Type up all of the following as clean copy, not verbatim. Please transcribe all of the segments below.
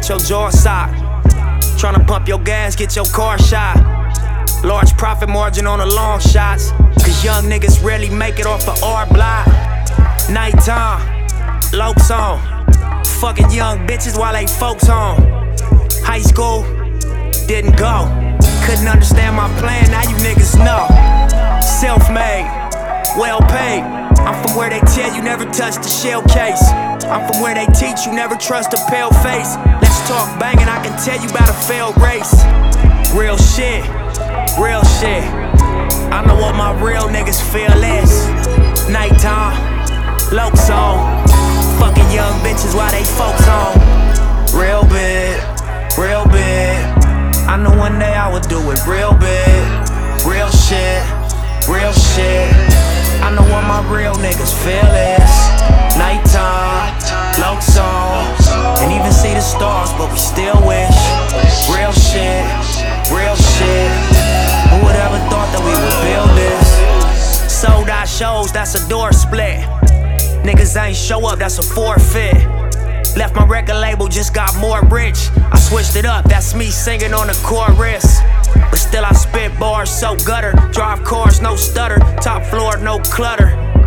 your jaw side. Tryna pump your gas, get your car shot. Large profit margin on the long shots. Cause young niggas rarely make it off of our block. Nighttime, Lokes on. Fucking young bitches while they folks home. High school, didn't go. Couldn't understand my plan, now you niggas know. Self-made, well paid. I'm from where they tell you never touch the shell case. I'm from where they teach you never trust a pale face. Let's talk banging, I can tell you about a failed race. Real shit, real shit. I know what my real niggas feel is. Nighttime, Lokes on. Fucking young bitches while they folks home. Real big, real big. I know one day I would do it real big. Real shit, real shit. I know what my real niggas feel is. Nighttime, Lokes on. And even see the stars, but we still wish. Real shit, real shit. Who would ever thought that we would build this? Sold out shows, that's a door split. Niggas ain't show up, that's a forfeit. Left my record label, just got more rich. I switched it up, that's me singing on the chorus. But still I spit bars so gutter. Drive cars, no stutter. Top floor, no clutter.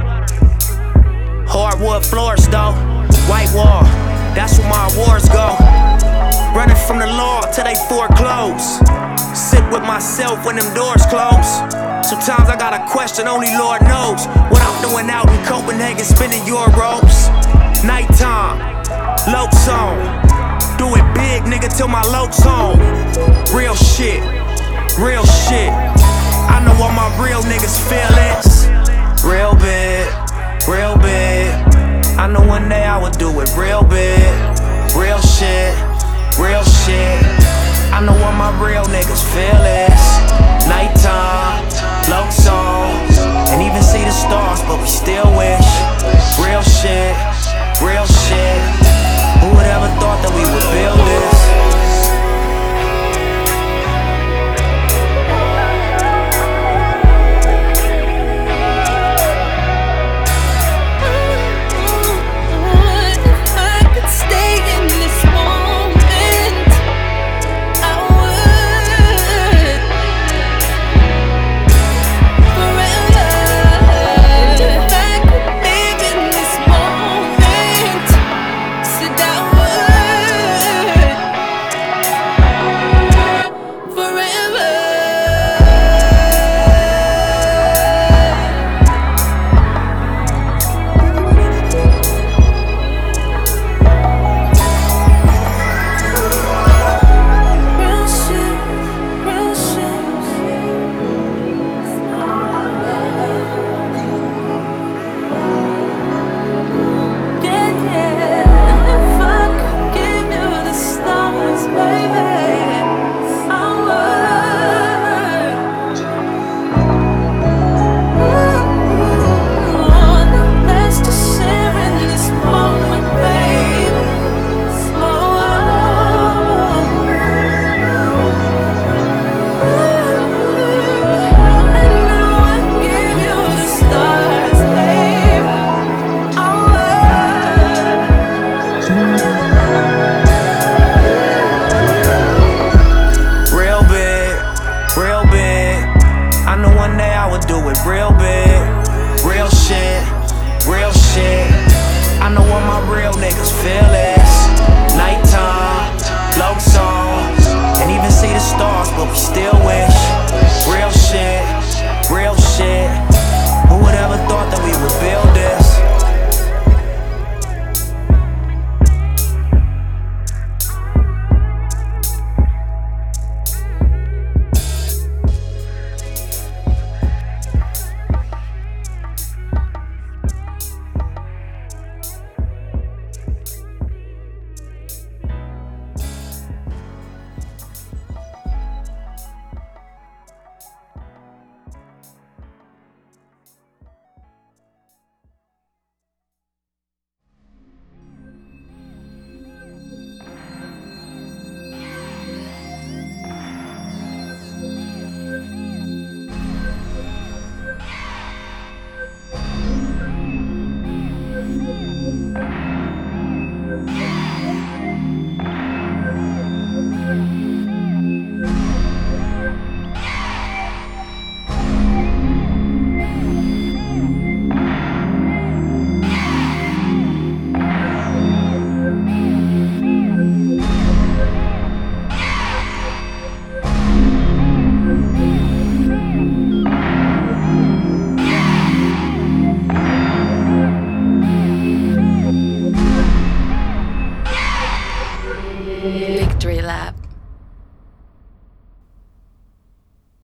Hardwood floors though. White wall, that's where my awards go. Running from the law till they foreclose. Sit with myself when them doors close. Sometimes I got a question, only Lord knows. What I'm doing out in Copenhagen, spinning euros. Nighttime, Lokes on. Do it big, nigga, till my Lokes home. Real shit, real shit. I know what my real niggas feel is. Real big, real big. I know one day I would do it real big. Real shit, real shit. I know what my real niggas feel is. Nighttime, Lokes on. And even see the stars, but we still wish. Real shit, real shit. Who would ever thought that we would build this? Victory Lap.